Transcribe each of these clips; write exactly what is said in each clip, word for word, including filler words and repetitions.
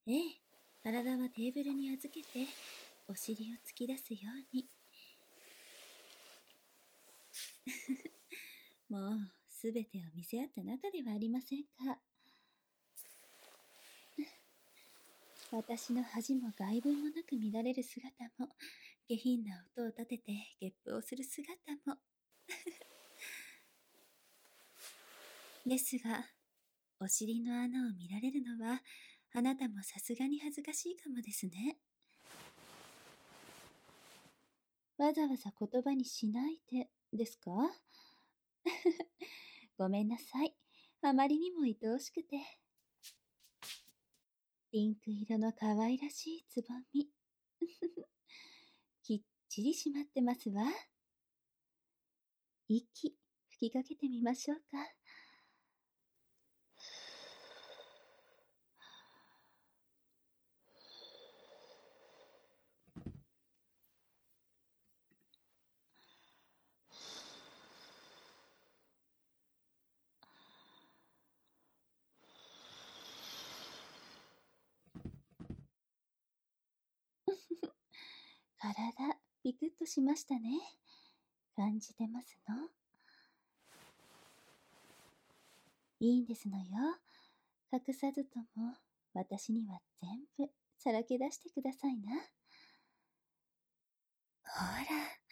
ええ、体はテーブルに預けて、お尻を突き出すように。もう、すべてを見せ合った中ではありませんか。私の恥も外聞もなく乱れる姿も、下品な音を立ててゲップをする姿も。ですが、お尻の穴を見られるのは、あなたもさすがに恥ずかしいかもですね。わざわざ言葉にしないで、ですか？ごめんなさい。あまりにも愛おしくて。ピンク色の可愛らしいつぼみ。きっちり締まってますわ。息、吹きかけてみましょうか。体、ピクッとしましたね。感じてますの？いいんですのよ。隠さずとも、私には全部、さらけ出してくださいな。ほら。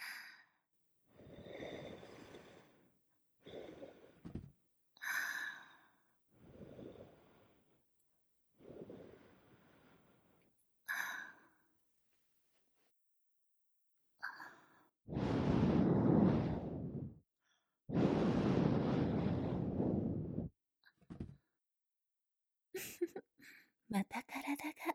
また体が。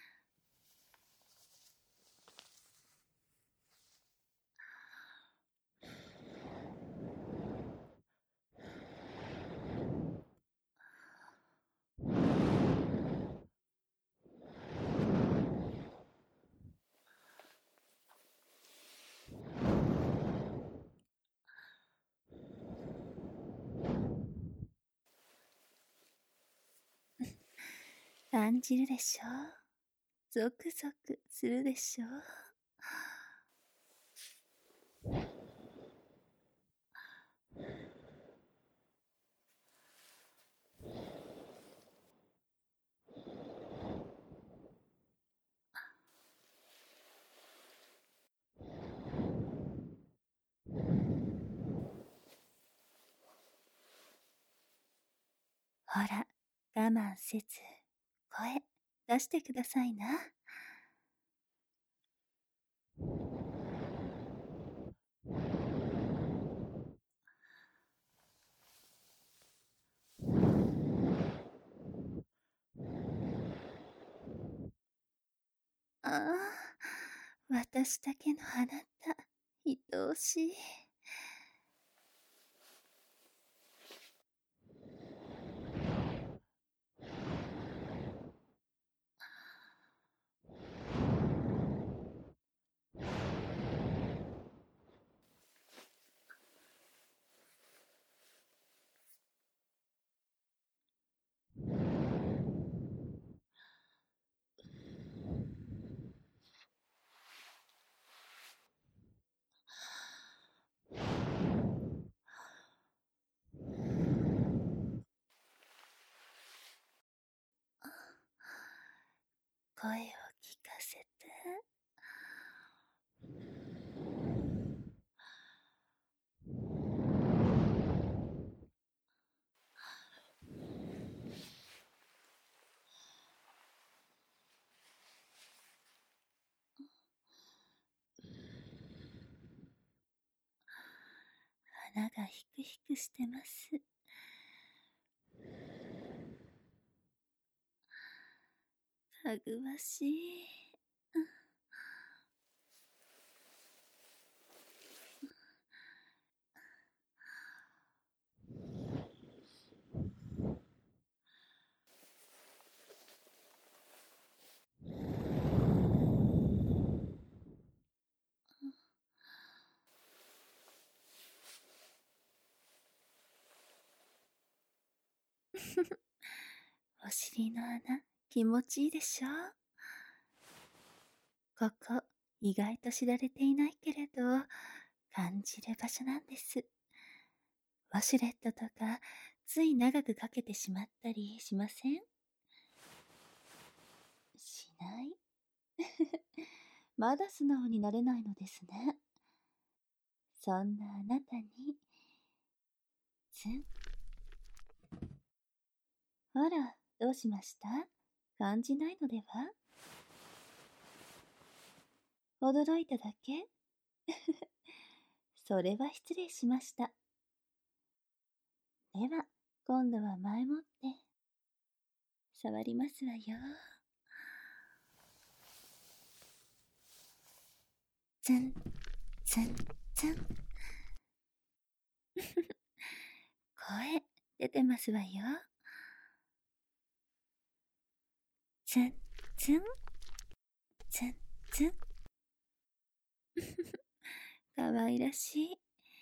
感じるでしょう。ゾクゾクするでしょう。ほら、我慢せず、声、出してくださいな。ああ、私だけのあなた、愛おしい。声を聞かせて。鼻がヒクヒクしてます。かぐわしい。お尻の穴、 気持ちいいでしょ？ここ、意外と知られていないけれど、感じる場所なんです。ウォシュレットとか、つい長くかけてしまったりしません？しない？まだ素直になれないのですね。そんなあなたに、ツン。あら、どうしました？感じないのでは？驚いただけ？それは失礼しました。では、今度は前もって、触りますわよ。ツン、ツン、ツン。声、出てますわよ。ツン、ツン、ツン、ツン。かわいらしい。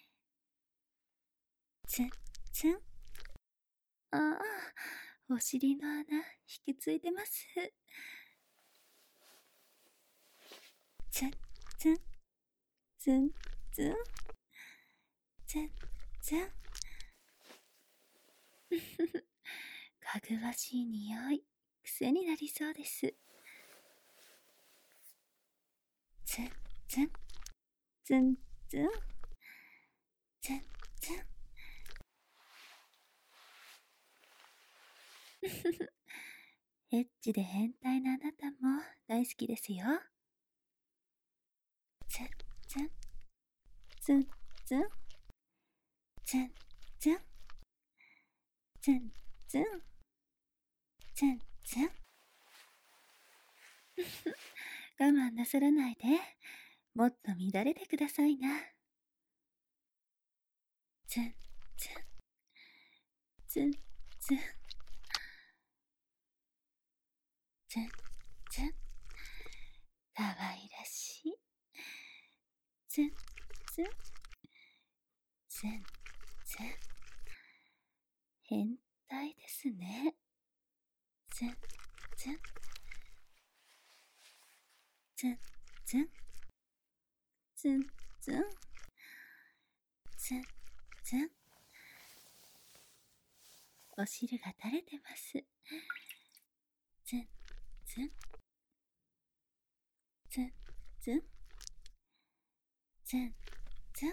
ツン、ツン。ああ、お尻の穴、引きついてます。ツン、ツン、ツン、ツン、ツン、ツン。かぐわしい匂い、癖になりそうです。ツン、ツン、ツン、ツン、ツン、ツン。エッチで変態なあなたも大好きですよ。ツン、ツン、ツン、ツン、ツン、ツン、ツン、ツン、ツン、ツン。我慢なさらないで、もっと乱れてくださいな。ツン、ツン、ツン、ツン、ツン、ツン。かわいらしい。ツン、ツン、ツン、ツン。変態ですね。ツン、ツン、ツン、ツン、ツン、ツン、ツン、ツン。お汁が垂れてます。ツン、ツン、ツン、ツン、ツン、ツン。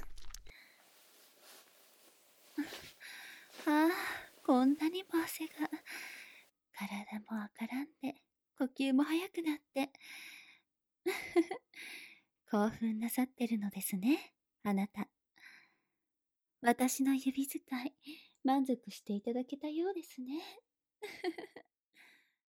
ああ、こんなにも汗が。体も赤らんで、呼吸も速くなって。興奮なさってるのですね、あなた。私の指使い、満足していただけたようですね。